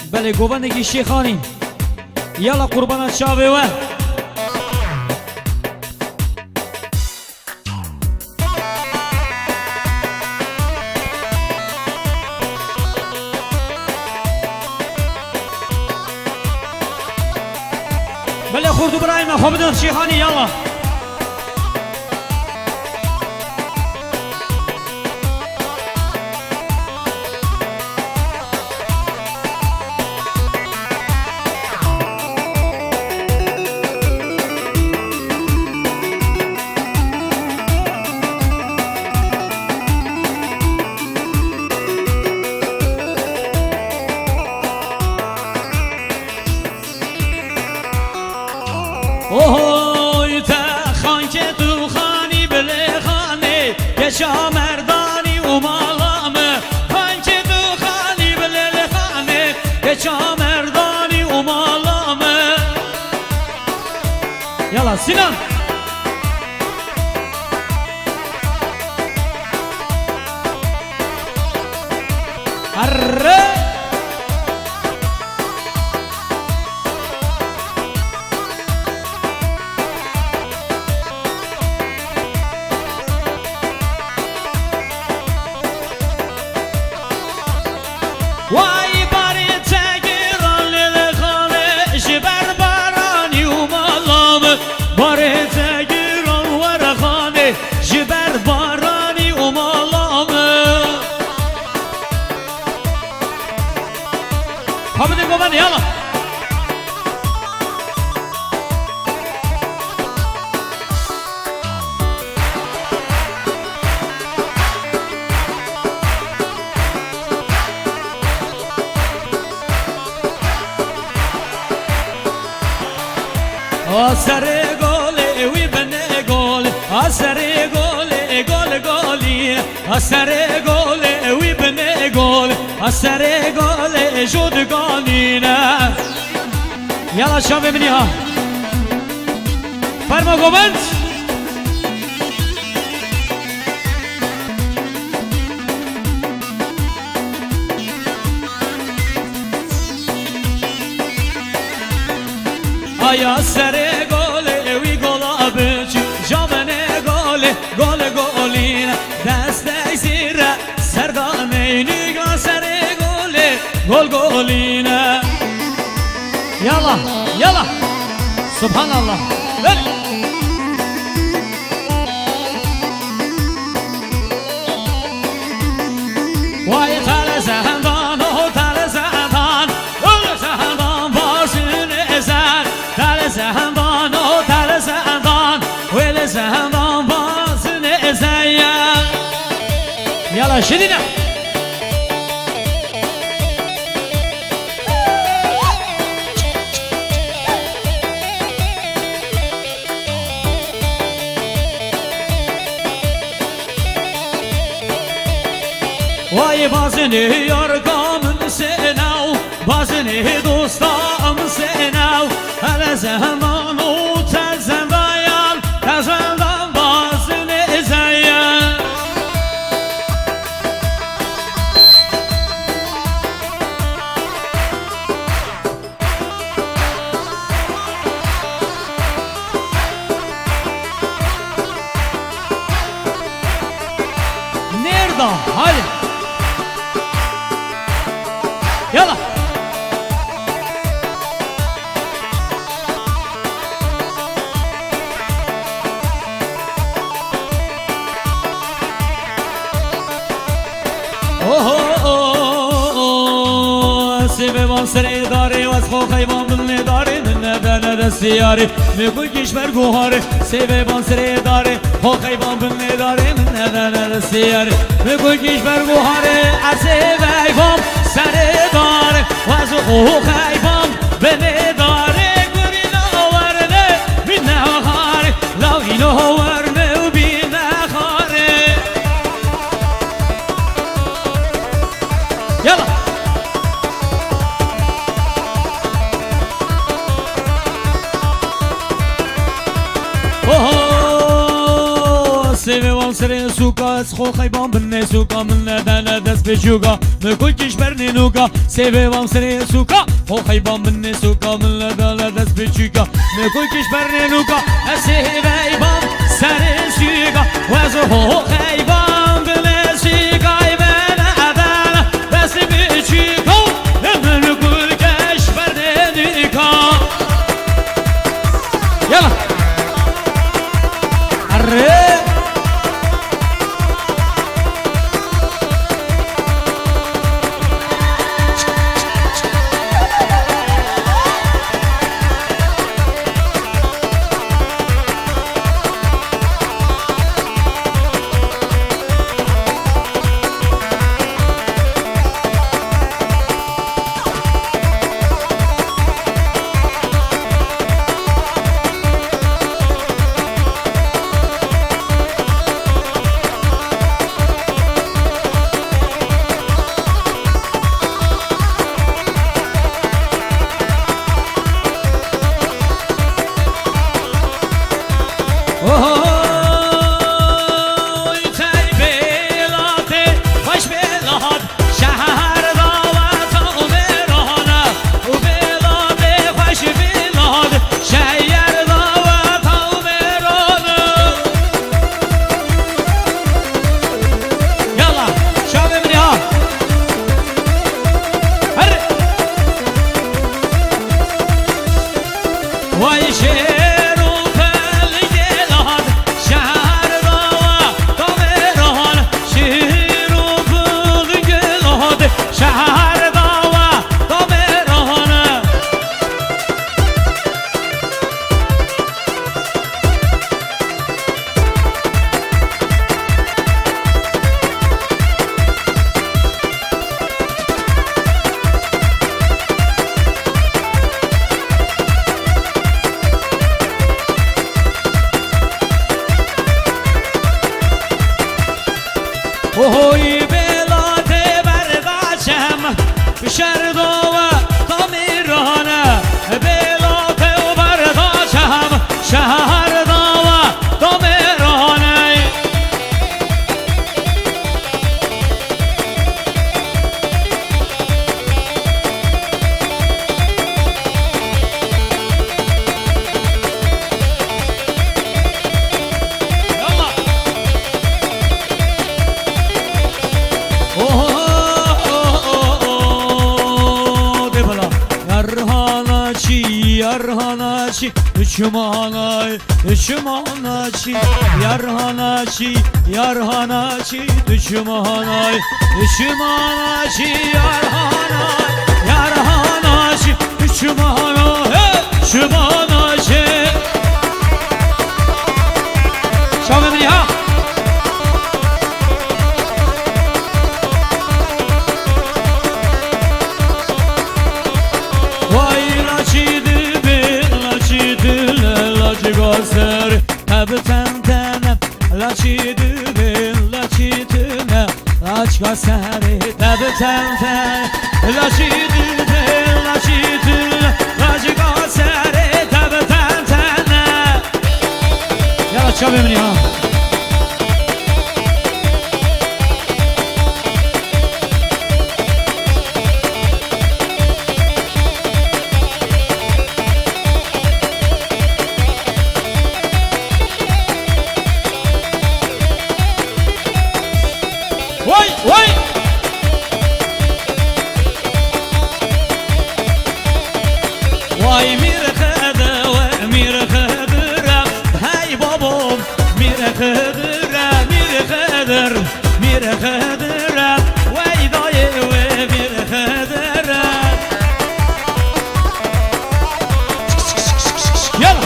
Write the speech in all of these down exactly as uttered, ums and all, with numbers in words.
بله گوبندگی شیخانی یالا قربانت شاوه و بله خوردو برایم خوبدن شیخانی یالا اوه تا خان که تو خانی بله خانه گشا مردانی و مالامه خان که تو خانی بله خانه گشا مردانی و مالامه یالا سینان اره وای باری تگیران لیل خانه جبر بارانی و مالام باری تگیران ور خانه جبر بارانی و مالام حامد گوبند یالا آسر گل وی بنه گل آسر گل گل گلی آسر گل وی بنه گل آسر گل جود گالینه یالا شام ببینی ها فرما گوبند آیا سر گل وی گلا بچی جامنه گل گل گلین دست زیر سردانه نگاه سر گل گل گلین یالا یالا سبحان الله بله وای تل زندان و تل زندان تل زندان باشون زن تل زندان و تل زندان ویل زندان باشون زن یالا شدیدم وای بازنه یار کامن سناو بازنه دوستام سناو هل زمان و تزندان تزندان بازنه زیان nerede hadi يلا سیبان سری داری و از خواه خیبان بلنه داری من نبنه دستیاری میگوی کشور گوهاره سیبان سری داری خواه خیبان بلنه داری من نبنه دستیاری میگوی کشور گوهاره از سیبان سری داری و از خواه خیبان بلنه داری گوی ناورنه بی نخاری لاغی ناورنه و بی نخاری یلا سیبان سر سوکا از خو خیبان بنه سوکا من ندن دست به جوگا مکو کشبر نینوگا سیوه وام سر سوکا خو خیبان بنه سوکا من ندن دست به جوگا مکو کشبر نینوگا سیوه وام سر سوکا و از خو خیبان بنه سوکا من ندن دست به جوگا مکو کشبر نینوگا يلا الريق وهوی بلاد برداشم شردو و تامیرانه بلاد برداشم شهردو و تامیرانه Yarhanaçi, düşmanay, düşmanaçi Yarhanaçi, yarhanaçi, düşmanay Düşmanaçi, yarhanay, yarhanaçi Düşmanay, düşmanaçi Şamim ya Gözler hep tentenem Laçi dübün, laçi tüne Laç gözleri hep tenten Laçi dübün, laçi tüne Laç gözleri hep tenten Yalla çalayım ya Vay vay Vay mirxede ve mirxedire Hey babam mirxedire mirxedir mirxedire Vay dayı ve mirxedire Yalla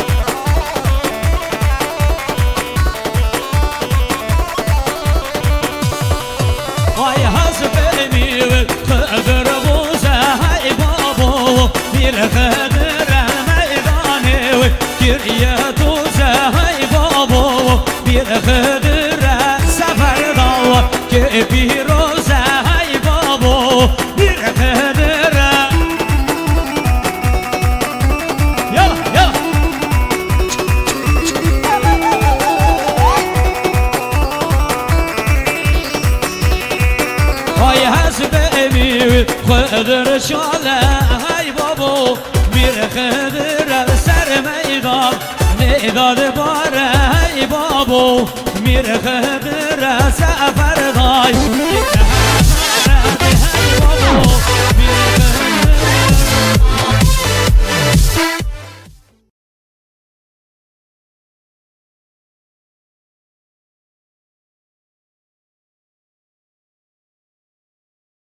Vay hasbemi ve kader buze hay babo bir kadere meydane ve geriye tuze hay babo bir kadere sefer dava ki piroze hay babo bir kadere Yalla yalla ببی خدر شاله های بابو میر خدر سر میدان نداد باره های بابو میر خدر سفر دای